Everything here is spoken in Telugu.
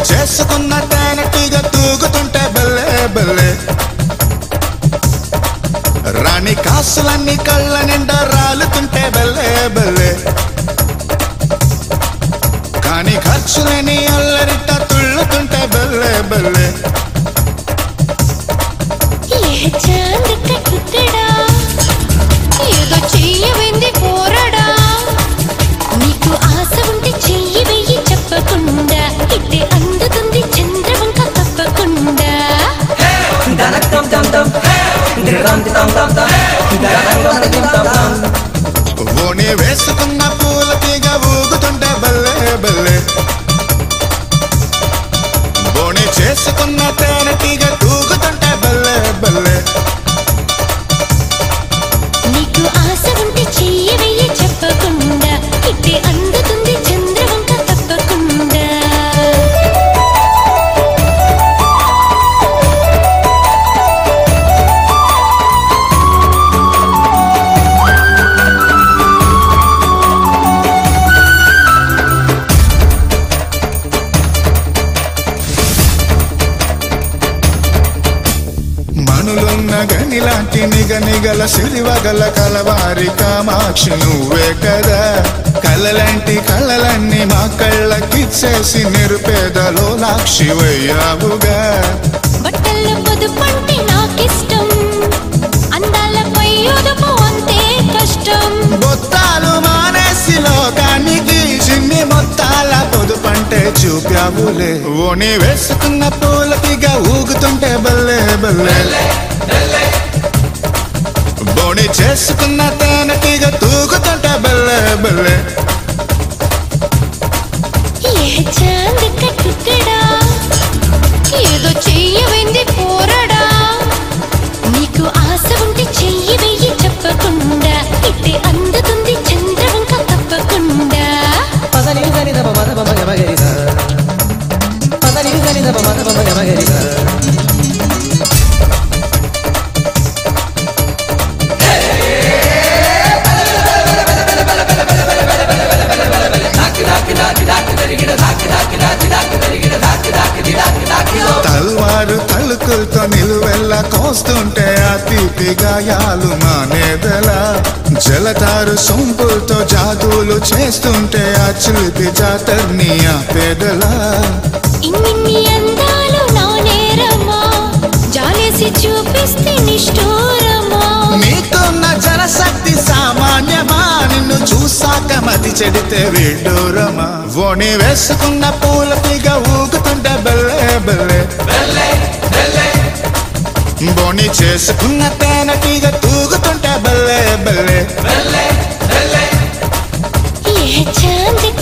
చేసుకున్న తేనెటీగ తూగుతుంటే బల్లే బల్లే రాణి కాసులన్నీ కళ్ళ నిండా రాలుతుంటే బల్లే బల్లే కానీ ఖర్చులని అల్లరిట తుళ్ళుతుంటే బల్లే బల్లే ఏదో చెయ్యవింది పోరడా నీకు ఆశ ఉంటే చెయ్యి వెయ్యి చెప్పకుండా ఇట్టే అందుతుంది చంద్రవంక తప్పకుండా ఓణి వేసుకున్న పూల తీగ ఊగుతుంటే బల్లే బల్లే ఓణి చేసుకున్న తేనెటీగ తూగుతుంటే బల్లే బల్లే నీకు ఆశ ఉంటే చెయ్యి వెయ్యి చెప్పకుండా ఇట్టే అందుతుంది చంద్రవంక తప్పకుండా మనులున్న గనిలాంటి నిగనిగల సిరివగల కలవారి కామాక్షి నువ్వే కదా కలలాంటి కళలన్నీ మా కళ్ళకిచ్చేసి నిరుపేదలో లాక్షివయ్యావుగా బట్టల పొదుపంటే నాకిష్టం అందాలపై ఉదుపు అంతే కష్టం బొత్తాలు మానేసి లోకానికి చిన్ని మొత్తాల పొదుపంటే చూపావులే ఓణి వేసుకున్న పూల తీగ ఊగుతుంటే బల్లే బల్లే బోణి చేసుకున్న తేనెటీగ తూగుతుంటే బల్లే బల్లే చాంది కట్టుకడా ఏదో చెయ్యవింది పోరడా నీకు ఆశ ఉంటే చెయ్యి వెయ్యి చెప్పకుండా ఇట్టే అందుతుంది చంద్రవంక తప్పకుండా తల్వారు తలుకులతో నిలువెల్ల కోస్తుంటే ఆ తీపి గాయాలు మానేదలా జలతారు సొంపులతో జాదులు చేస్తుంటే ఆ చిలిపి జాతర్ని ఆ పేదలా ఇన్ని అందాలు నా నేరమా జాలేసి చూపిస్తే నిష్ఠూరమా నీకున్న జనశక్తి సామాన్యమా నిన్ను చూసాక మతి చెడితే విడ్డూరమా ఓణి వేసుకున్న పూల తీగ ఊగుతుంటే బల్లే బల్లే బోణి చేసుకున్న తేనెటీగ తూగుతుంటే బల్లే బల్లే ఏ చాంది